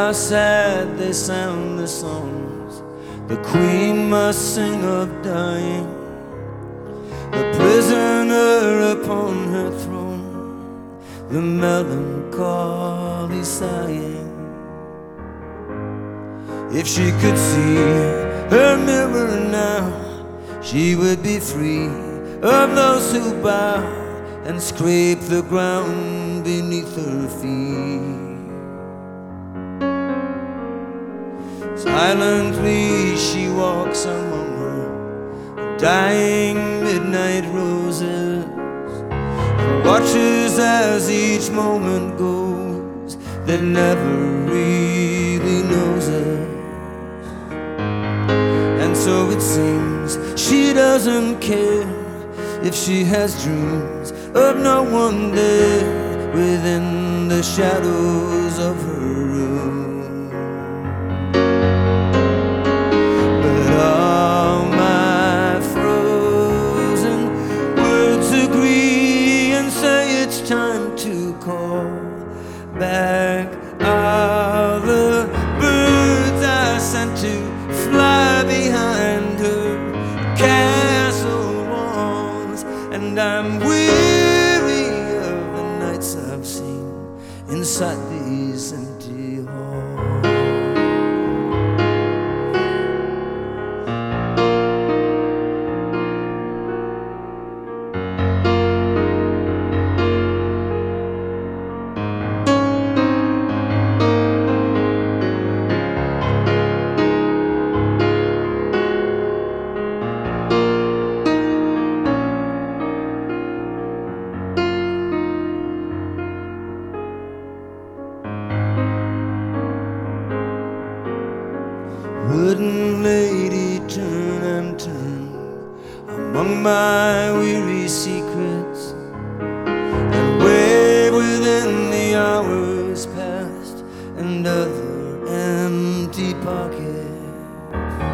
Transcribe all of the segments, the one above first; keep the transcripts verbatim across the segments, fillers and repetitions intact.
how sad they sound, the songs the queen must sing of dying, the prisoner upon her throne, the melancholy sighing. If she could see her mirror now, she would be free of those who bow and scrape the ground beneath her feet. Silently she walks among her dying midnight roses, and watches as each moment goes that never really knows us. And so it seems she doesn't care if she has dreams of no one there within the shadows of her room. But all my frozen words agree and say it's time to call back all the birds I sent to fly behind her castle walls. And I'm weary of the nights I've seen inside these empty halls. Wooden lady, turn and turn among my weary secrets, and wave within the hours past and other empty pockets.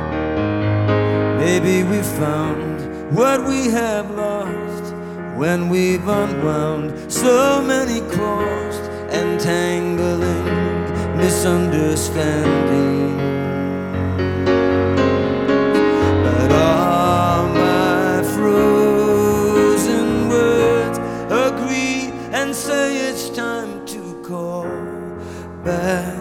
Maybe we found what we have lost when we've unwound so many crossed and tangling misunderstandings. Say it's time to call back